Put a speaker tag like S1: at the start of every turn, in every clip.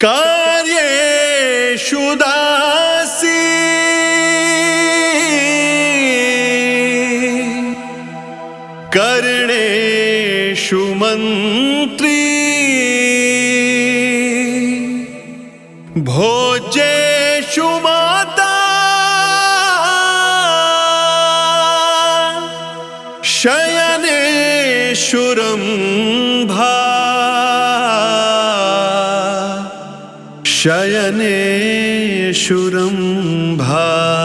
S1: कार्येषु दासी करणेषु मंत्री भोजेषु माता शयनेषु रंभा शयनेषु रंभा।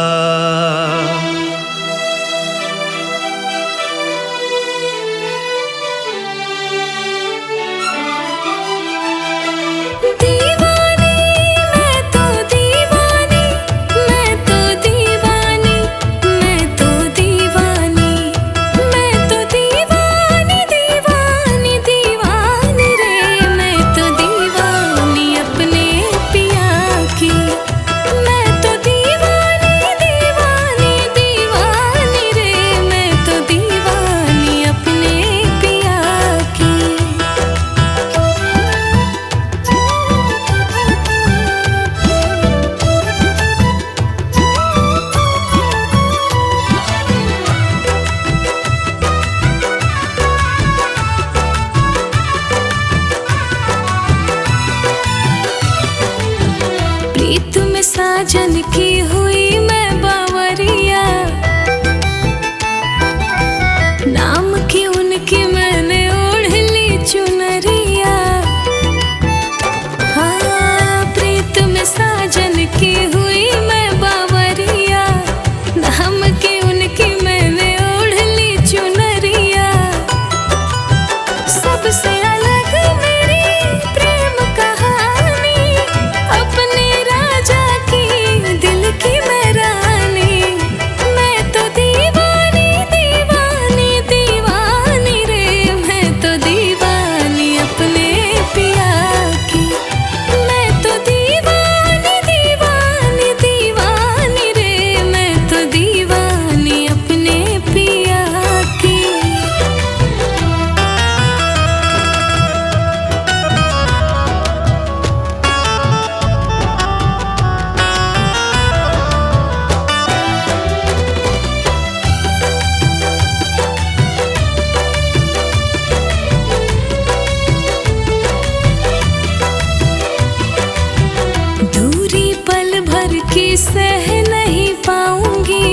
S2: प्रीत में साजन की हुई मैं बावरिया, नाम की उनकी मैंने ओढ़ ली चुनरिया। हाँ, प्रीत में साजन की हुई मैं बावरिया, नाम की उनकी मैंने ओढ़ ली चुनरिया। सबसे अलग मेरी प्रेम कहानी, अपने दिल की मैं रानी। मैं तो दीवानी दीवानी दीवानी रे, मैं तो दीवानी अपने पिया की। मैं तो दीवानी दीवानी दीवानी रे, मैं तो दीवानी अपने पिया की। की सह नहीं पाऊंगी,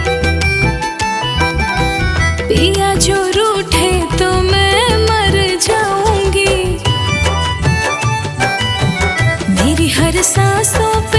S2: पिया जो रूठे तो मैं मर जाऊंगी। मेरी हर सांसों पे